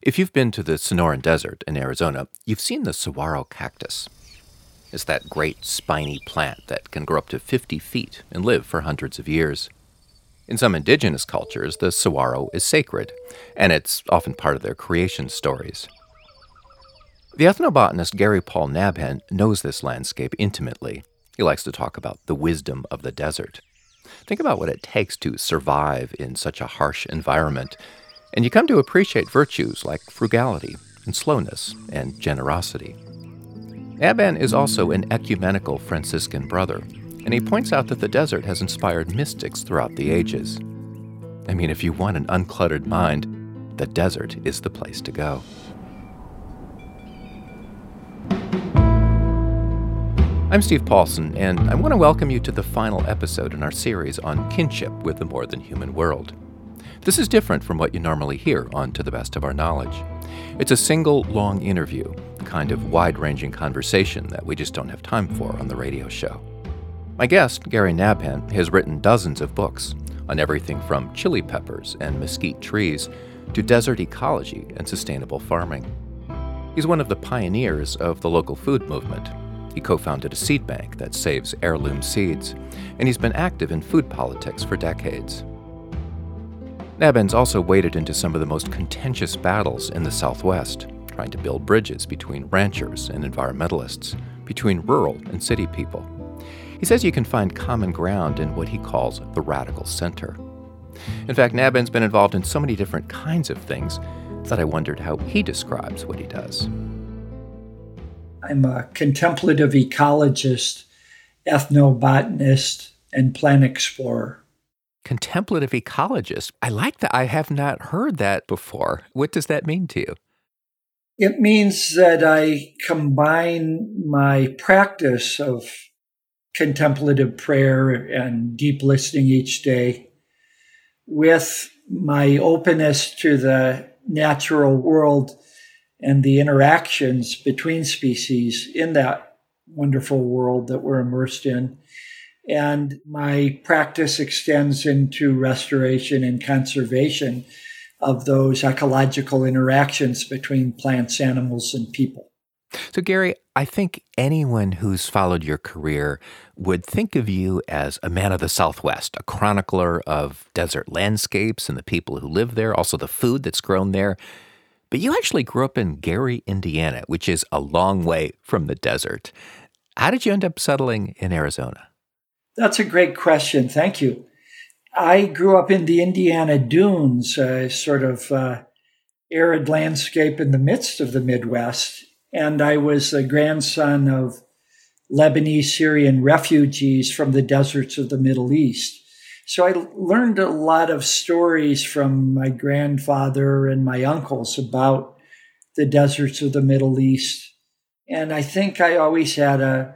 If you've been to the Sonoran Desert in Arizona, you've seen the saguaro cactus. It's that great spiny plant that can grow up to 50 feet and live for hundreds of years. In some indigenous cultures, the saguaro is sacred, and it's often part of their creation stories. The ethnobotanist Gary Paul Nabhan knows this landscape intimately. He likes to talk about the wisdom of the desert. Think about what it takes to survive in such a harsh environment, and you come to appreciate virtues like frugality and slowness and generosity. Nabhan is also an ecumenical Franciscan brother, and he points out that the desert has inspired mystics throughout the ages. I mean, if you want an uncluttered mind, the desert is the place to go. I'm Steve Paulson, and I want to welcome you to the final episode in our series on kinship with the more than human world. This is different from what you normally hear on To the Best of Our Knowledge. It's a single, long interview, a kind of wide-ranging conversation that we just don't have time for on the radio show. My guest, Gary Nabhan, has written dozens of books on everything from chili peppers and mesquite trees to desert ecology and sustainable farming. He's one of the pioneers of the local food movement. He co-founded a seed bank that saves heirloom seeds, and he's been active in food politics for decades. Nabhan's also waded into some of the most contentious battles in the Southwest, trying to build bridges between ranchers and environmentalists, between rural and city people. He says you can find common ground in what he calls the radical center. In fact, Nabhan's been involved in so many different kinds of things that I wondered how he describes what he does. I'm a contemplative ecologist, ethnobotanist, and plant explorer. Contemplative ecologist? I like that. I have not heard that before. What does that mean to you? It means that I combine my practice of contemplative prayer and deep listening each day with my openness to the natural world and the interactions between species in that wonderful world that we're immersed in. And my practice extends into restoration and conservation of those ecological interactions between plants, animals, and people. So, Gary, I think anyone who's followed your career would think of you as a man of the Southwest, a chronicler of desert landscapes and the people who live there, also the food that's grown there. But you actually grew up in Gary, Indiana, which is a long way from the desert. How did you end up settling in Arizona? That's a great question. Thank you. I grew up in the Indiana Dunes, a sort of arid landscape in the midst of the Midwest. And I was the grandson of Lebanese Syrian refugees from the deserts of the Middle East. So I learned a lot of stories from my grandfather and my uncles about the deserts of the Middle East. And I think I always had a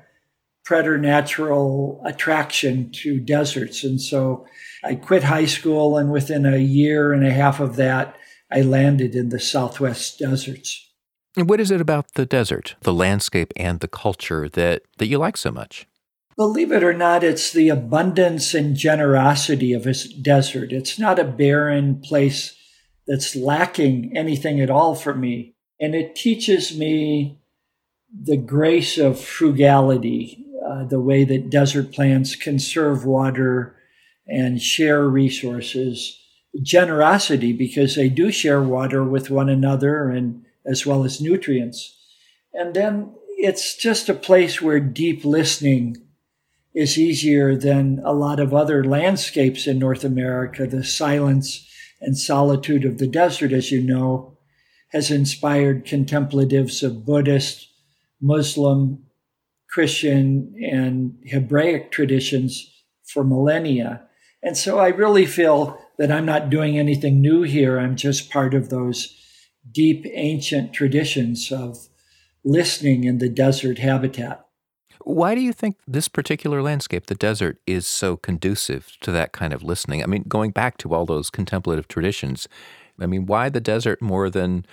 preternatural attraction to deserts. And so I quit high school, and within a year and a half of that, I landed in the Southwest deserts. And what is it about the desert, the landscape and the culture that you like so much? Believe it or not, it's the abundance and generosity of a desert. It's not a barren place that's lacking anything at all for me. And it teaches me the grace of frugality, the way that desert plants conserve water and share resources. Generosity, because they do share water with one another and as well as nutrients. And then it's just a place where deep listening is easier than a lot of other landscapes in North America. The silence and solitude of the desert, as you know, has inspired contemplatives of Buddhist, Muslim, Christian, and Hebraic traditions for millennia. And so I really feel that I'm not doing anything new here. I'm just part of those deep ancient traditions of listening in the desert habitat. Why do you think this particular landscape, the desert, is so conducive to that kind of listening? I mean, going back to all those contemplative traditions, I mean, why the desert more than,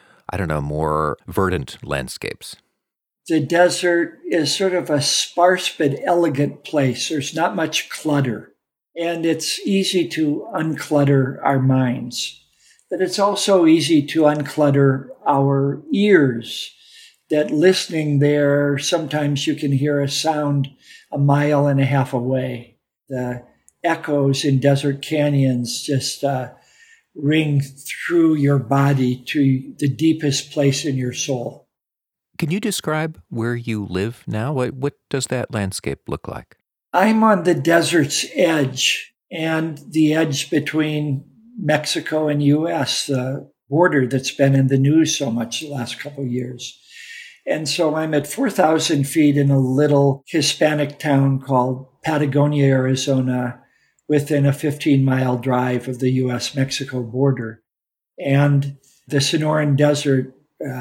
more verdant landscapes? The desert is sort of a sparse but elegant place. There's not much clutter, and it's easy to unclutter our minds. But it's also easy to unclutter our ears, that listening there, sometimes you can hear a sound a mile and a half away. The echoes in desert canyons just ring through your body to the deepest place in your soul. Can you describe where you live now? What does that landscape look like? I'm on the desert's edge, and the edge between Mexico and U.S., the border that's been in the news so much the last couple of years. And so I'm at 4,000 feet in a little Hispanic town called Patagonia, Arizona, within a 15-mile drive of the U.S.-Mexico border. And the Sonoran Desert,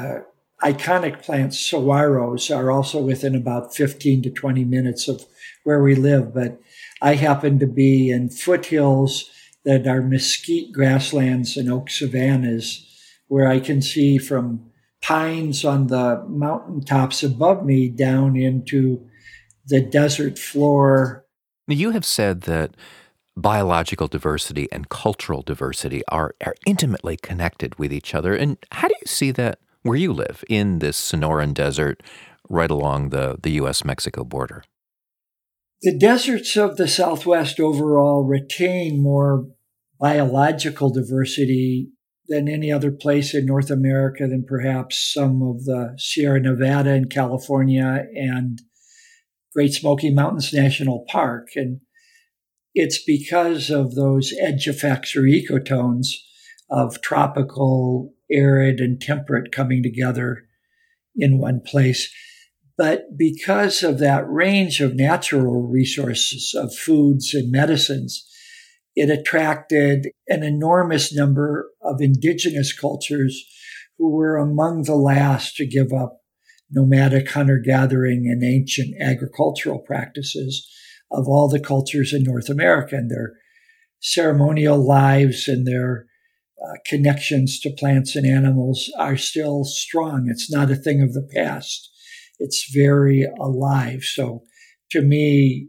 iconic plants, saguaros, are also within about 15 to 20 minutes of where we live. But I happen to be in foothills that are mesquite grasslands and oak savannas, where I can see from pines on the mountaintops above me down into the desert floor. You have said that biological diversity and cultural diversity are intimately connected with each other. And how do you see that where you live in this Sonoran Desert right along the U.S.-Mexico border? The deserts of the Southwest overall retain more biological diversity than any other place in North America, than perhaps some of the Sierra Nevada in California and Great Smoky Mountains National Park. And it's because of those edge effects or ecotones of tropical, arid, and temperate coming together in one place. But because of that range of natural resources of foods and medicines, it attracted an enormous number of indigenous cultures who were among the last to give up nomadic hunter-gathering and ancient agricultural practices of all the cultures in North America. And their ceremonial lives and their connections to plants and animals are still strong. It's not a thing of the past. It's very alive. So to me,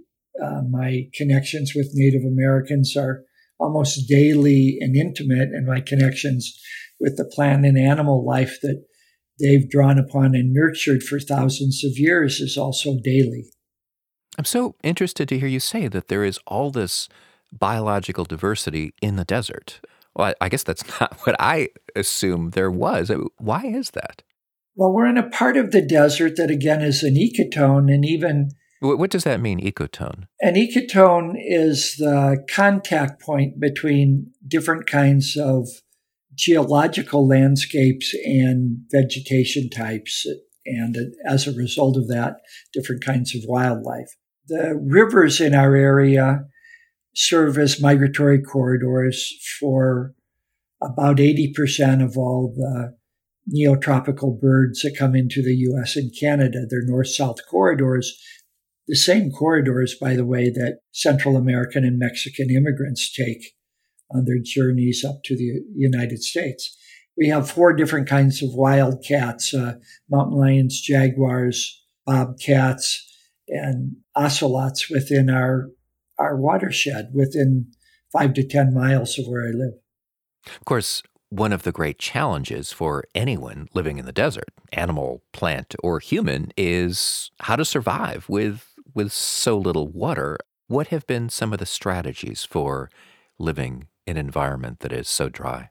my connections with Native Americans are almost daily and intimate, and my connections with the plant and animal life that they've drawn upon and nurtured for thousands of years is also daily. I'm so interested to hear you say that there is all this biological diversity in the desert. Well, I guess that's not what I assumed there was. Why is that? Well, we're in a part of the desert that, again, is an ecotone, and even... What does that mean, ecotone? An ecotone is the contact point between different kinds of geological landscapes and vegetation types, and as a result of that, different kinds of wildlife. The rivers in our area serve as migratory corridors for about 80% of all the neotropical birds that come into the U.S. and Canada. They're north-south corridors, the same corridors, by the way, that Central American and Mexican immigrants take on their journeys up to the United States. We have 4 different kinds of wildcats, mountain lions, jaguars, bobcats, and ocelots within our watershed, within 5 to 10 miles of where I live. Of course, one of the great challenges for anyone living in the desert, animal, plant, or human, is how to survive with so little water. What have been some of the strategies for living in an environment that is so dry?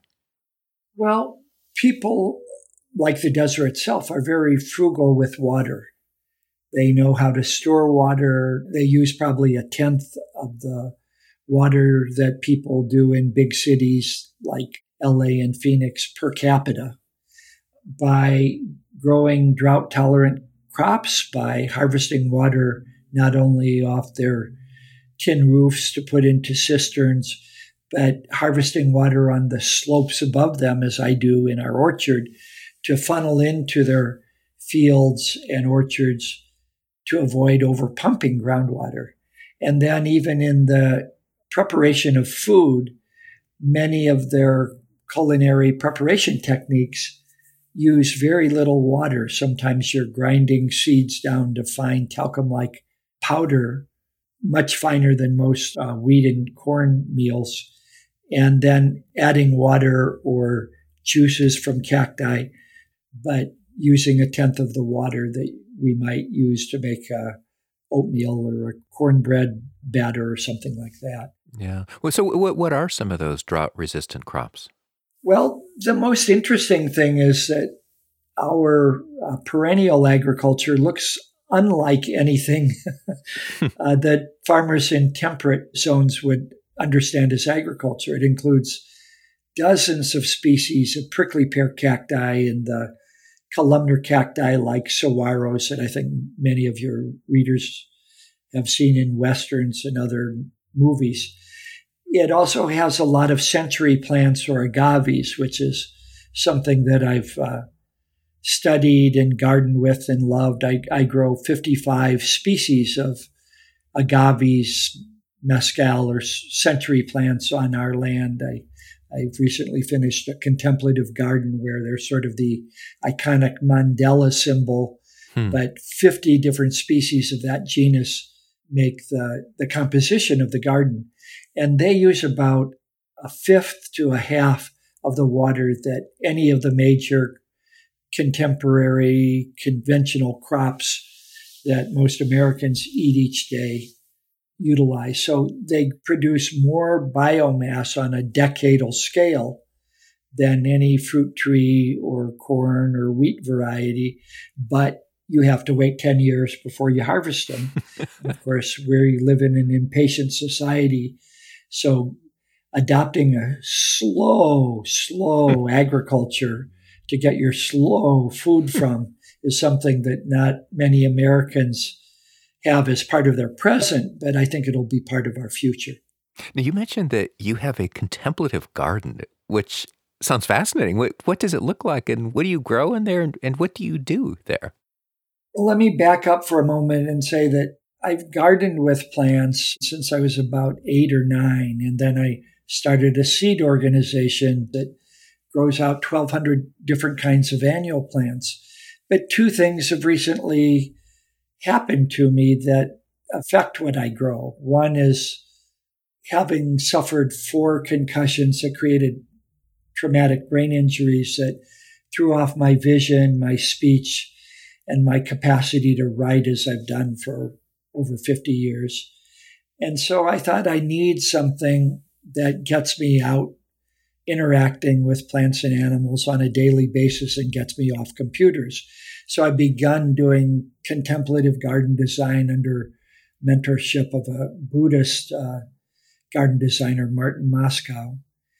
Well, people, like the desert itself, are very frugal with water. They know how to store water. They use probably 1/10 of the water that people do in big cities like LA and Phoenix per capita, by growing drought-tolerant crops, by harvesting water not only off their tin roofs to put into cisterns, but harvesting water on the slopes above them, as I do in our orchard, to funnel into their fields and orchards to avoid overpumping groundwater. And then even in the preparation of food, many of their culinary preparation techniques use very little water. Sometimes you're grinding seeds down to fine talcum-like powder, much finer than most wheat and corn meals. and then adding water or juices from cacti, but using a tenth of the water that we might use to make oatmeal or a cornbread batter or something like that. Yeah. Well, so what are some of those drought-resistant crops? Well, the most interesting thing is that our perennial agriculture looks unlike anything that farmers in temperate zones would understand as agriculture. It includes dozens of species of prickly pear cacti and the columnar cacti like saguaros that I think many of your readers have seen in westerns and other movies. It also has a lot of century plants or agaves, which is something that I've studied and gardened with and loved. I grow 55 species of agaves, mescal, or century plants on our land. I've recently finished a contemplative garden where they're sort of the iconic Mandela symbol, but 50 different species of that genus make the composition of the garden. And they use about a fifth to a half of the water that any of the major contemporary conventional crops that most Americans eat each day utilize. So they produce more biomass on a decadal scale than any fruit tree or corn or wheat variety, but you have to wait 10 years before you harvest them. Of course, we live in an impatient society, so adopting a slow agriculture to get your slow food from is something that not many Americans have as part of their present, but I think it'll be part of our future. Now, you mentioned that you have a contemplative garden, which sounds fascinating. What does it look like, and what do you grow in there, and what do you do there? Well, let me back up for a moment and say that I've gardened with plants since I was about 8 or 9, and then I started a seed organization that grows out 1,200 different kinds of annual plants. But two things have recently happened to me that affect what I grow. One is having suffered 4 concussions that created traumatic brain injuries that threw off my vision, my speech, and my capacity to write as I've done for over 50 years. And so I thought I need something that gets me out interacting with plants and animals on a daily basis and gets me off computers. So I've begun doing contemplative garden design under mentorship of a Buddhist garden designer, Martin Moscow.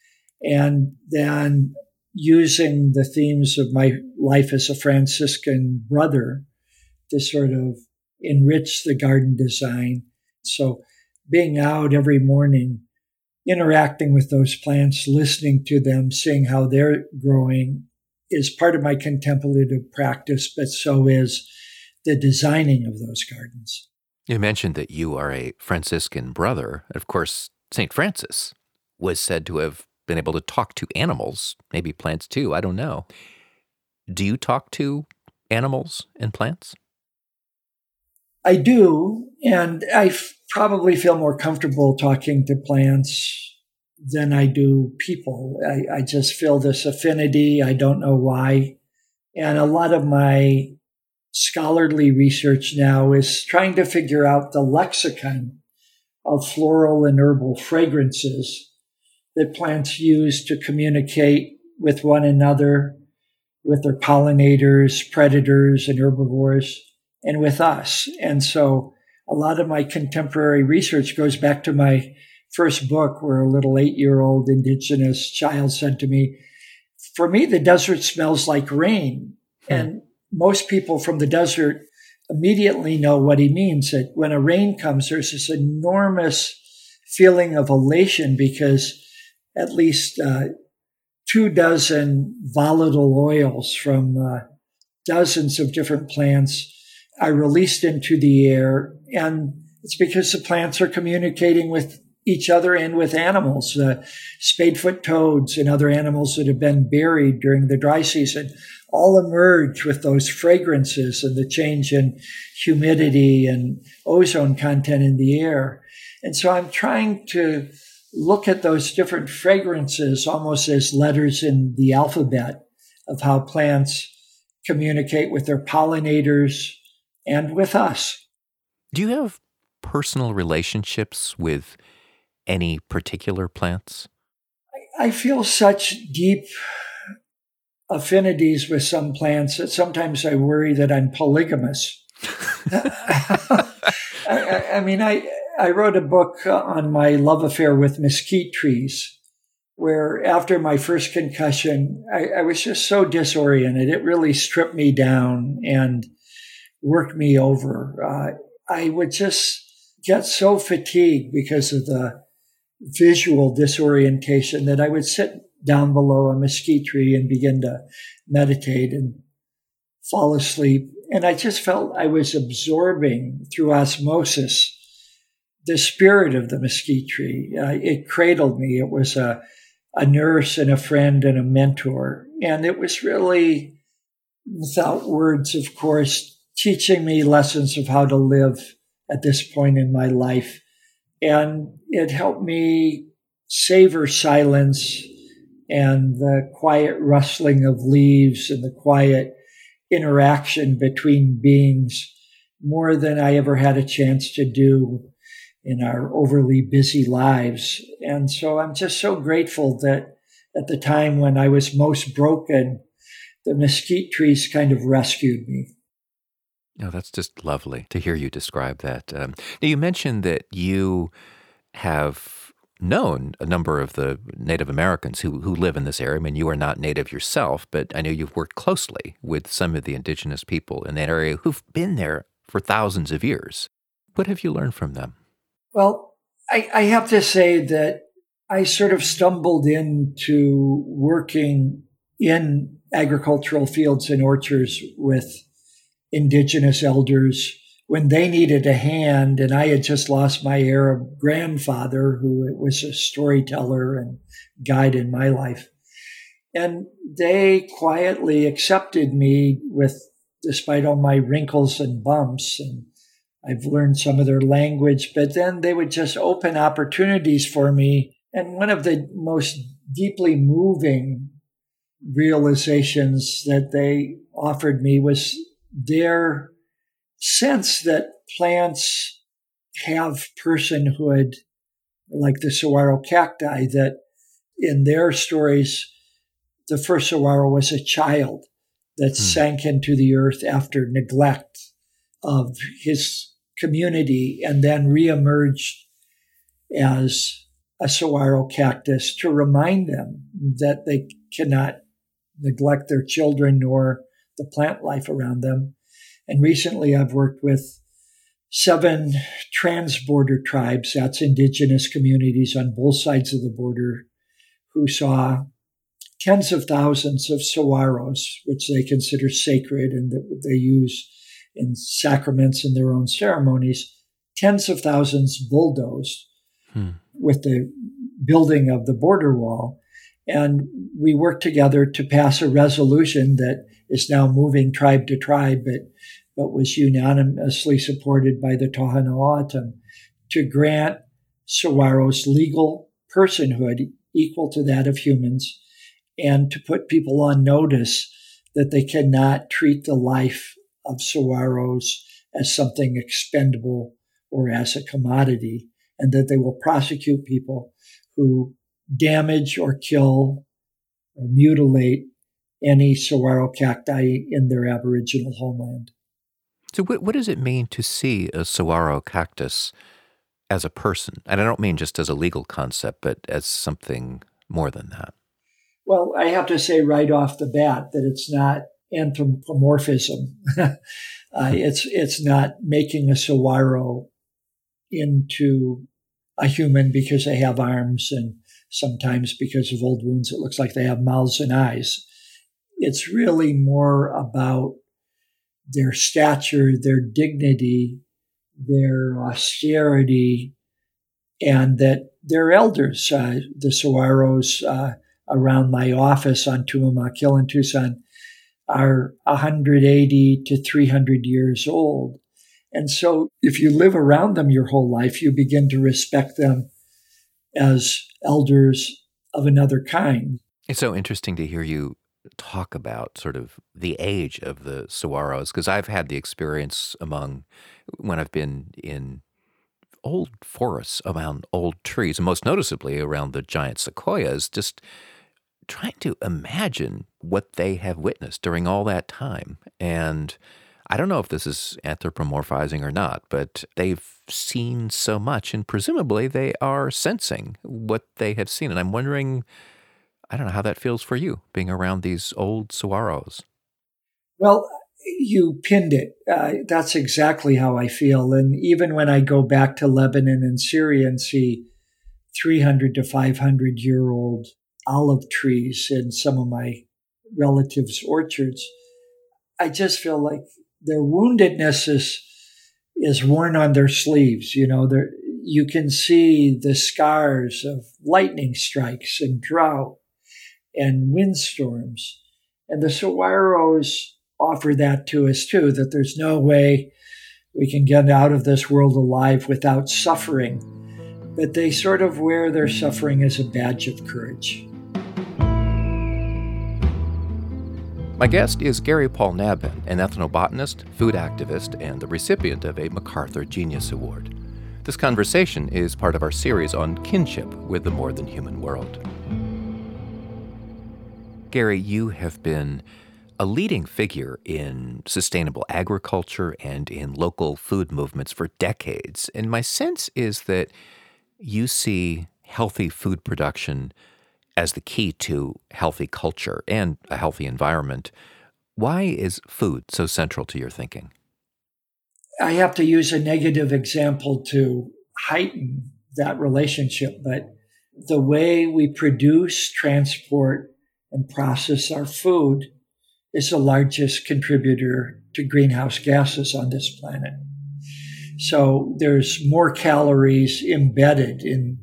And then using the themes of my life as a Franciscan brother to sort of enrich the garden design. So being out every morning, interacting with those plants, listening to them, seeing how they're growing is part of my contemplative practice, but so is the designing of those gardens. You mentioned that you are a Franciscan brother. Of course, St. Francis was said to have been able to talk to animals, maybe plants too, I don't know. Do you talk to animals and plants? I do, and I probably feel more comfortable talking to plants than I do people. I just feel this affinity. I don't know why. And a lot of my scholarly research now is trying to figure out the lexicon of floral and herbal fragrances that plants use to communicate with one another, with their pollinators, predators, and herbivores, and with us. And so a lot of my contemporary research goes back to my first book, where a little 8-year-old indigenous child said to me, "For me, the desert smells like rain." And most people from the desert immediately know what he means, that when a rain comes, there's this enormous feeling of elation because at least 24 volatile oils from dozens of different plants are released into the air. And it's because the plants are communicating with each other and with animals. Spadefoot toads and other animals that have been buried during the dry season all emerge with those fragrances and the change in humidity and ozone content in the air. And so I'm trying to look at those different fragrances almost as letters in the alphabet of how plants communicate with their pollinators and with us. Do you have personal relationships with any particular plants? I feel such deep affinities with some plants that sometimes I worry that I'm polygamous. I wrote a book on my love affair with mesquite trees, where after my first concussion, I was just so disoriented. It really stripped me down and worked me over. I would just get so fatigued because of the visual disorientation that I would sit down below a mesquite tree and begin to meditate and fall asleep. And I just felt I was absorbing through osmosis the spirit of the mesquite tree. It cradled me. It was a nurse and a friend and a mentor. And it was really, without words, of course, teaching me lessons of how to live at this point in my life. And it helped me savor silence and the quiet rustling of leaves and the quiet interaction between beings more than I ever had a chance to do in our overly busy lives. And so I'm just so grateful that at the time when I was most broken, the mesquite trees kind of rescued me. Oh, that's just lovely to hear you describe that. Now, you mentioned that you have known a number of the Native Americans who live in this area. I mean, you are not Native yourself, but I know you've worked closely with some of the indigenous people in that area who've been there for thousands of years. What have you learned from them? Well, I have to say that I sort of stumbled into working in agricultural fields and orchards with indigenous elders when they needed a hand, and I had just lost my Arab grandfather, who was a storyteller and guide in my life. And they quietly accepted me despite all my wrinkles and bumps, and I've learned some of their language, but then they would just open opportunities for me. And one of the most deeply moving realizations that they offered me was their sense that plants have personhood, like the saguaro cacti, that in their stories, the first saguaro was a child that sank into the earth after neglect of his community and then reemerged as a saguaro cactus to remind them that they cannot neglect their children nor the plant life around them. And recently I've worked with 7 transborder tribes, that's indigenous communities on both sides of the border, who saw tens of thousands of saguaros, which they consider sacred and that they use in sacraments and their own ceremonies, tens of thousands bulldozed with the building of the border wall. And we worked together to pass a resolution that is now moving tribe to tribe, but was unanimously supported by the Tohono O'odham to grant saguaros legal personhood equal to that of humans, and to put people on notice that they cannot treat the life of saguaros as something expendable or as a commodity, and that they will prosecute people who damage or kill or mutilate any saguaro cacti in their Aboriginal homeland. So what does it mean to see a saguaro cactus as a person? And I don't mean just as a legal concept, but as something more than that. Well, I have to say right off the bat that it's not anthropomorphism. It's not making a saguaro into a human because they have arms, and sometimes because of old wounds it looks like they have mouths and eyes. It's really more about their stature, their dignity, their austerity, and that their elders, the saguaros around my office on Tumamoc Hill in Tucson, are 180 to 300 years old. And so if you live around them your whole life, you begin to respect them as elders of another kind. It's so interesting to hear you talk about sort of the age of the saguaros, because I've had the experience when I've been in old forests around old trees, and most noticeably around the giant sequoias, just trying to imagine what they have witnessed during all that time. And I don't know if this is anthropomorphizing or not, but they've seen so much, and presumably they are sensing what they have seen. And I'm wondering, I don't know how that feels for you, being around these old saguaros. Well, you pinned it. That's exactly how I feel. And even when I go back to Lebanon and Syria and see 300 to 500-year-old olive trees in some of my relatives' orchards, I just feel like their woundedness is worn on their sleeves. You can see the scars of lightning strikes and drought and windstorms. And the saguaros offer that to us too, that there's no way we can get out of this world alive without suffering. But they sort of wear their suffering as a badge of courage. My guest is Gary Paul Nabhan, an ethnobotanist, food activist, and the recipient of a MacArthur Genius Award. This conversation is part of our series on kinship with the more than human world. Gary, you have been a leading figure in sustainable agriculture and in local food movements for decades. And my sense is that you see healthy food production as the key to healthy culture and a healthy environment. Why is food so central to your thinking? I have to use a negative example to heighten that relationship, but the way we produce, transport, and process our food is the largest contributor to greenhouse gases on this planet. So there's more calories embedded in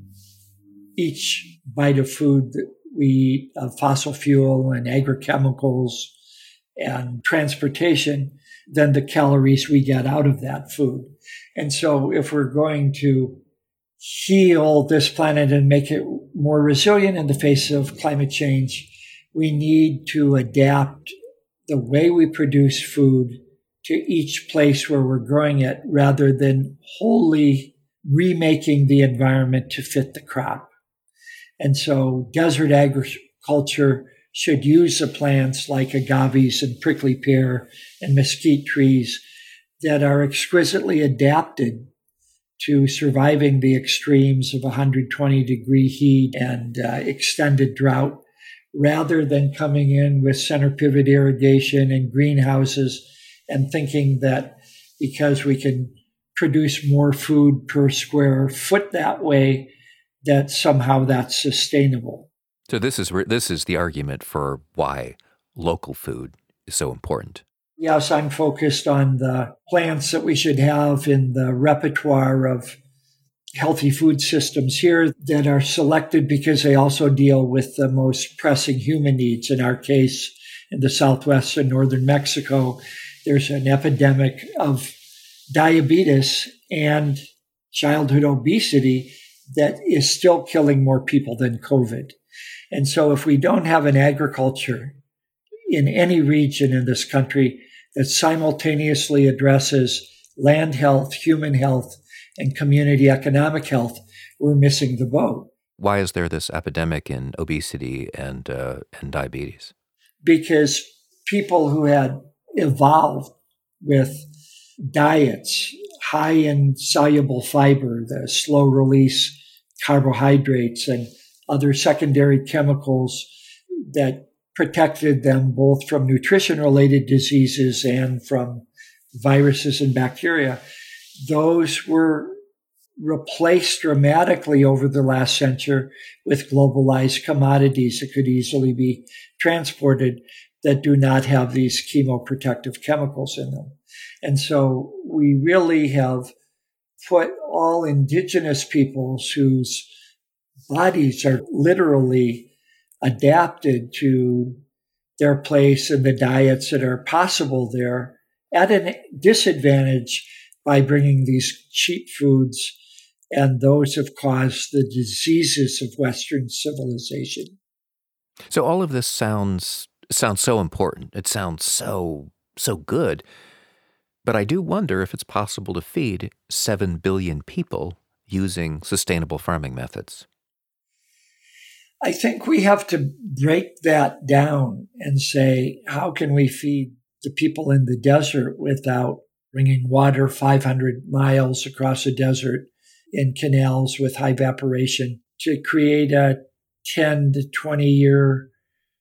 each bite of food that we eat, of fossil fuel and agrochemicals and transportation, than the calories we get out of that food. And so if we're going to heal this planet and make it more resilient in the face of climate change, we need to adapt the way we produce food to each place where we're growing it, rather than wholly remaking the environment to fit the crop. And so desert agriculture should use the plants like agaves and prickly pear and mesquite trees that are exquisitely adapted to surviving the extremes of 120-degree heat and extended drought, rather than coming in with center pivot irrigation and greenhouses and thinking that because we can produce more food per square foot that way, that somehow that's sustainable. So this is the argument for why local food is so important. Yes, I'm focused on the plants that we should have in the repertoire of healthy food systems here that are selected because they also deal with the most pressing human needs. In our case, in the Southwest and northern Mexico, there's an epidemic of diabetes and childhood obesity that is still killing more people than COVID. And so if we don't have an agriculture in any region in this country that simultaneously addresses land health, human health, and community economic health, we're missing the boat. Why is there this epidemic in obesity and diabetes? Because people who had evolved with diets high in soluble fiber, the slow release carbohydrates and other secondary chemicals that protected them both from nutrition-related diseases and from viruses and bacteria, those were replaced dramatically over the last century with globalized commodities that could easily be transported that do not have these chemoprotective chemicals in them. And so we really have put all indigenous peoples whose bodies are literally adapted to their place and the diets that are possible there at a disadvantage by bringing these cheap foods and those have caused the diseases of Western civilization. So all of this sounds so important. It sounds so good. But I do wonder if it's possible to feed 7 billion people using sustainable farming methods. I think we have to break that down and say, how can we feed the people in the desert without bringing water 500 miles across a desert in canals with high evaporation to create a 10 to 20 year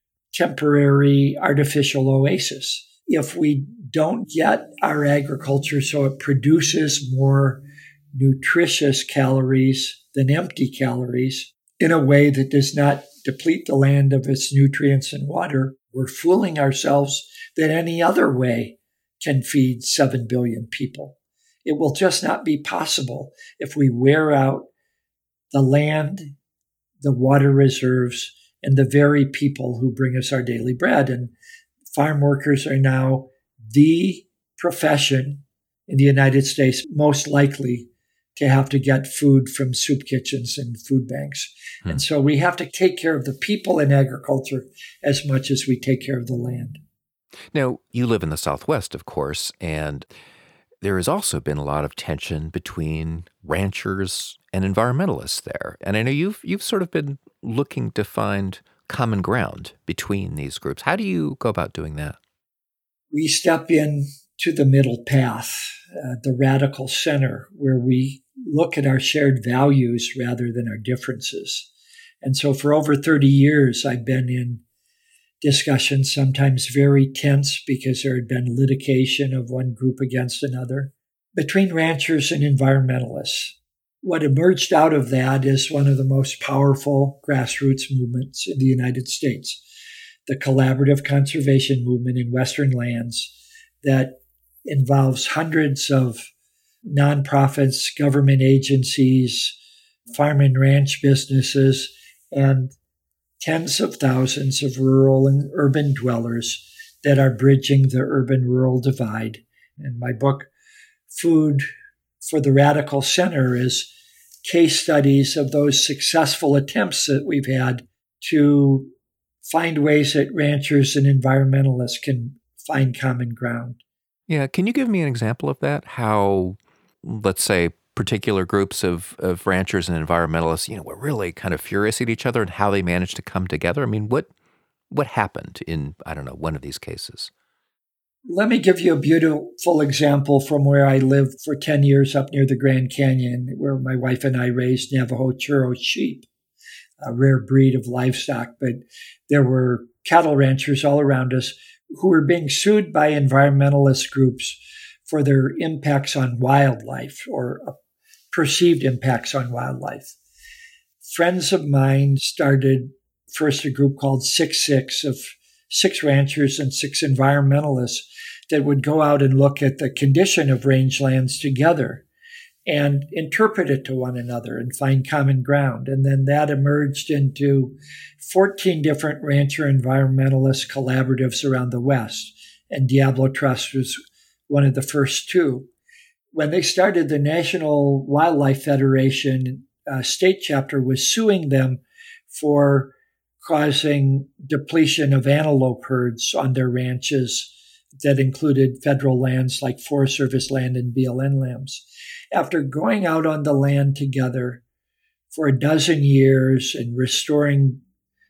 temporary artificial oasis? If we don't get our agriculture so it produces more nutritious calories than empty calories in a way that does not deplete the land of its nutrients and water, we're fooling ourselves that any other way can feed 7 billion people. It will just not be possible if we wear out the land, the water reserves, and the very people who bring us our daily bread. And farm workers are now the profession in the United States most likely to have to get food from soup kitchens and food banks. And so we have to take care of the people in agriculture as much as we take care of the land. Now, you live in the Southwest, of course, and there has also been a lot of tension between ranchers and environmentalists there. And I know you've sort of been looking to find common ground between these groups. How do you go about doing that? We step in to the middle path, the radical center, where we look at our shared values rather than our differences. And so for over 30 years, I've been in discussions, sometimes very tense because there had been litigation of one group against another, between ranchers and environmentalists. What emerged out of that is one of the most powerful grassroots movements in the United States, the collaborative conservation movement in Western lands that involves hundreds of nonprofits, government agencies, farm and ranch businesses, and tens of thousands of rural and urban dwellers that are bridging the urban-rural divide. And my book, Food for the Radical Center, is case studies of those successful attempts that we've had to find ways that ranchers and environmentalists can find common ground. Yeah, can you give me an example of that? How, let's say, particular groups of ranchers and environmentalists, were really kind of furious at each other and how they managed to come together? I mean, what happened in, one of these cases? Let me give you a beautiful example from where I lived for 10 years up near the Grand Canyon, where my wife and I raised Navajo churro sheep, a rare breed of livestock. But there were cattle ranchers all around us who were being sued by environmentalist groups for their impacts on wildlife or perceived impacts on wildlife. Friends of mine started first a group called 6-6 of 6 ranchers and 6 environmentalists that would go out and look at the condition of rangelands together and interpret it to one another and find common ground. And then that emerged into 14 different rancher environmentalist collaboratives around the West. And Diablo Trust was one of the first 2. When they started, the National Wildlife Federation state chapter was suing them for causing depletion of antelope herds on their ranches that included federal lands like Forest Service land and BLM lands. After going out on the land together for 12 years and restoring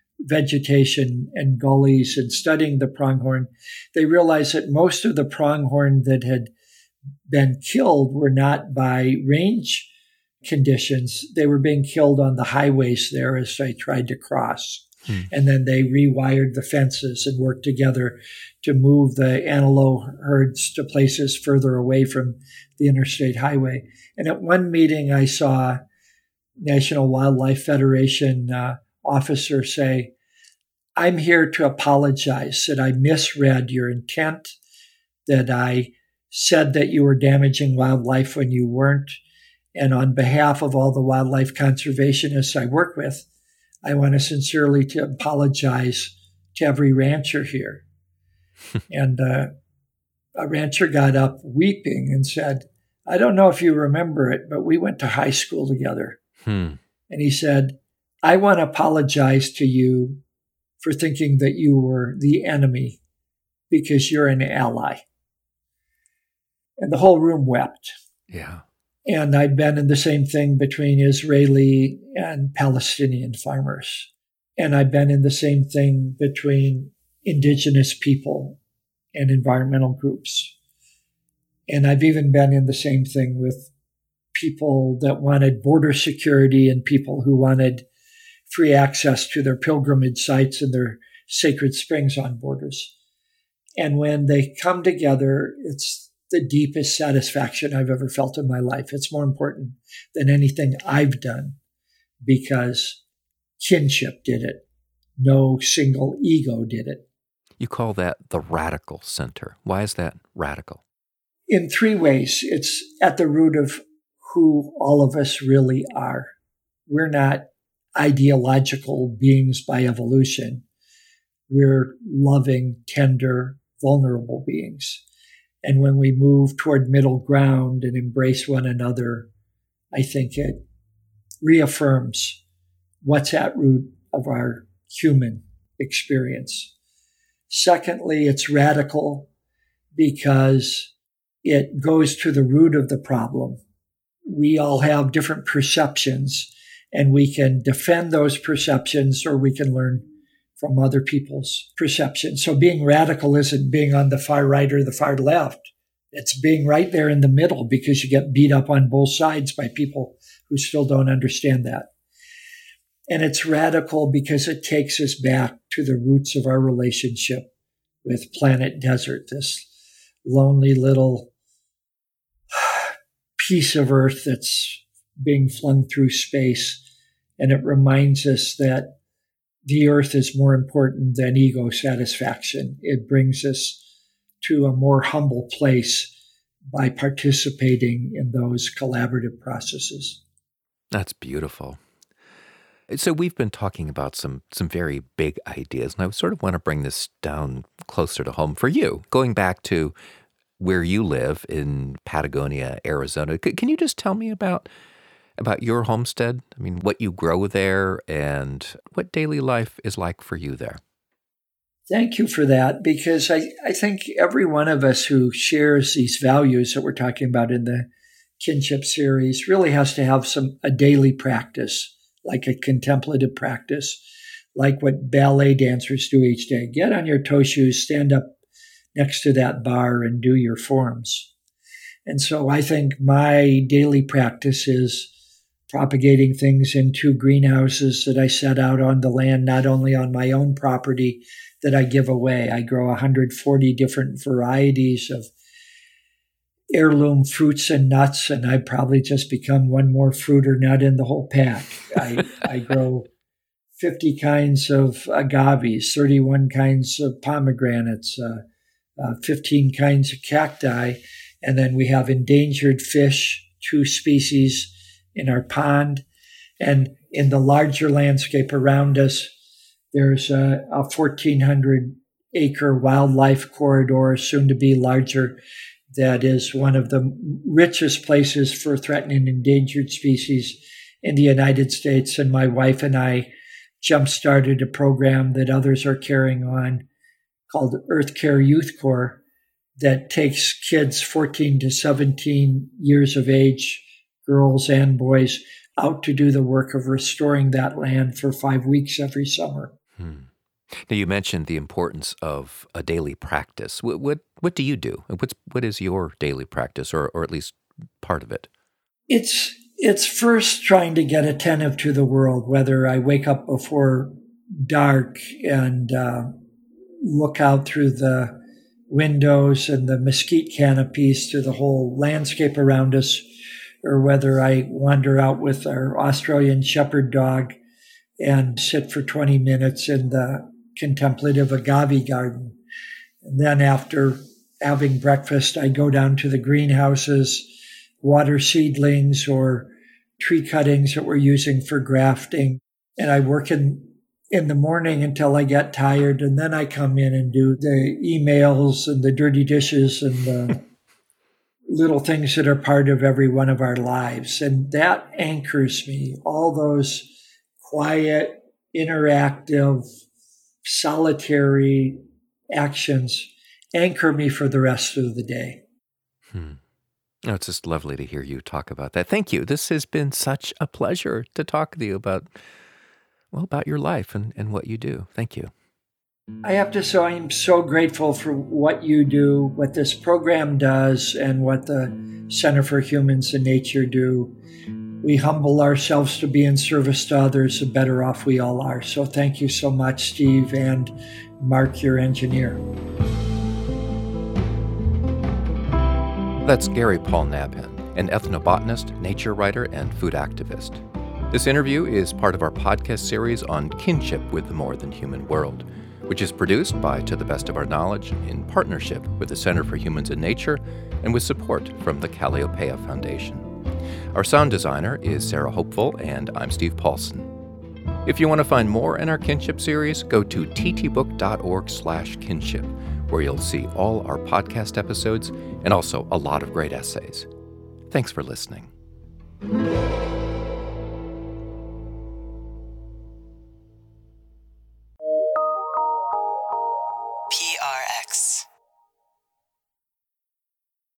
vegetation and gullies and studying the pronghorn, they realized that most of the pronghorn that had been killed were not by range conditions. They were being killed on the highways there as they tried to cross. And then they rewired the fences and worked together to move the antelope herds to places further away from the interstate highway. And at one meeting, I saw National Wildlife Federation officer say, "I'm here to apologize that I misread your intent, that I said that you were damaging wildlife when you weren't. And on behalf of all the wildlife conservationists I work with, I want to sincerely apologize to every rancher here." And a rancher got up weeping and said, I don't know if you remember it, but we went to high school together. And he said, I want to apologize to you for thinking that you were the enemy because you're an ally. And the whole room wept. Yeah. And I've been in the same thing between Israeli and Palestinian farmers. And I've been in the same thing between indigenous people and environmental groups. And I've even been in the same thing with people that wanted border security and people who wanted free access to their pilgrimage sites and their sacred springs on borders. And when they come together, it's the deepest satisfaction I've ever felt in my life. It's more important than anything I've done because kinship did it. No single ego did it. You call that the radical center. Why is that radical? In three ways. It's at the root of who all of us really are. We're not ideological beings by evolution. We're loving, tender, vulnerable beings. And when we move toward middle ground and embrace one another, I think it reaffirms what's at root of our human experience. Secondly, it's radical because it goes to the root of the problem. We all have different perceptions, and we can defend those perceptions or we can learn from other people's perceptions. So being radical isn't being on the far right or the far left. It's being right there in the middle because you get beat up on both sides by people who still don't understand that. And it's radical because it takes us back to the roots of our relationship with planet Desert, this lonely little piece of Earth that's being flung through space. And it reminds us that the Earth is more important than ego satisfaction. It brings us to a more humble place by participating in those collaborative processes. That's beautiful. So we've been talking about some very big ideas, and I sort of want to bring this down closer to home for you. Going back to where you live in Patagonia, Arizona, can you just tell me about your homestead? I mean, what you grow there and what daily life is like for you there. Thank you for that, because I think every one of us who shares these values that we're talking about in the kinship series really has to have a daily practice, like a contemplative practice, like what ballet dancers do each day. Get on your toe shoes, stand up next to that bar and do your forms. And so I think my daily practice is propagating things in 2 greenhouses that I set out on the land, not only on my own property that I give away. I grow 140 different varieties of heirloom fruits and nuts, and I've probably just become one more fruit or nut in the whole pack. I grow 50 kinds of agaves, 31 kinds of pomegranates, 15 kinds of cacti, and then we have endangered fish, 2 species in our pond. And in the larger landscape around us, there's a 1,400-acre wildlife corridor, soon to be larger, that is one of the richest places for threatened and endangered species in the United States. And my wife and I jump-started a program that others are carrying on called Earth Care Youth Corps that takes kids 14 to 17 years of age, girls and boys, out to do the work of restoring that land for 5 weeks every summer. Now, you mentioned the importance of a daily practice. What do you do? What is your daily practice, or at least part of it? It's first trying to get attentive to the world, whether I wake up before dark and look out through the windows and the mesquite canopies to the whole landscape around us, or whether I wander out with our Australian shepherd dog and sit for 20 minutes in the contemplative agave garden. And then after having breakfast, I go down to the greenhouses, water seedlings or tree cuttings that we're using for grafting. And I work in the morning until I get tired. And then I come in and do the emails and the dirty dishes and the little things that are part of every one of our lives. And that anchors me. All those quiet, interactive, solitary actions anchor me for the rest of the day. Oh, it's just lovely to hear you talk about that. Thank you. This has been such a pleasure to talk with you about your life and what you do. Thank you. I have to say, I'm so grateful for what you do, what this program does, and what the Center for Humans and Nature do. We humble ourselves to be in service to others, the better off we all are. So thank you so much, Steve, and Mark, your engineer. That's Gary Paul Nabhan, an ethnobotanist, nature writer, and food activist. This interview is part of our podcast series on kinship with the more than human world, which is produced by To the Best of Our Knowledge in partnership with the Center for Humans and Nature and with support from the Kalliopeia Foundation. Our sound designer is Sarah Hopeful, and I'm Steve Paulson. If you want to find more in our kinship series, go to ttbook.org/kinship, where you'll see all our podcast episodes and also a lot of great essays. Thanks for listening. PRX.